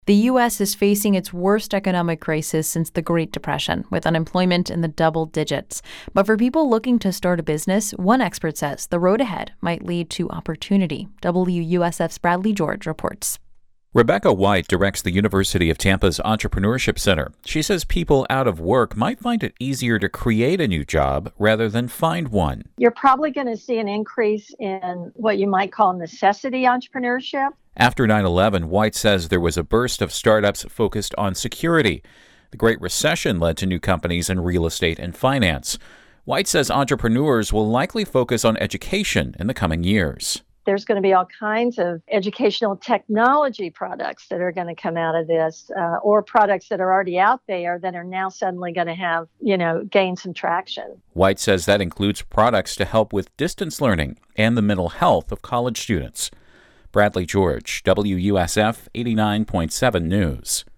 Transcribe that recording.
The U.S. is facing its worst economic crisis since the Great Depression, with unemployment in the double digits. But for people looking to start a business, one expert says the road ahead might lead to opportunity. WUSF's Bradley George reports. Rebecca White directs the University of Tampa's Entrepreneurship Center. She says people out of work might find it easier to create a new job rather than find one. You're probably going to see an increase in what you might call necessity entrepreneurship. After 9/11, White says there was a burst of startups focused on security. The Great Recession led to new companies in real estate and finance. White says entrepreneurs will likely focus on education in the coming years. There's going to be all kinds of educational technology products that are going to come out of this, or products that are already out there that are now suddenly going to have, gain some traction. White says that includes products to help with distance learning and the mental health of college students. Bradley George, WUSF 89.7 News.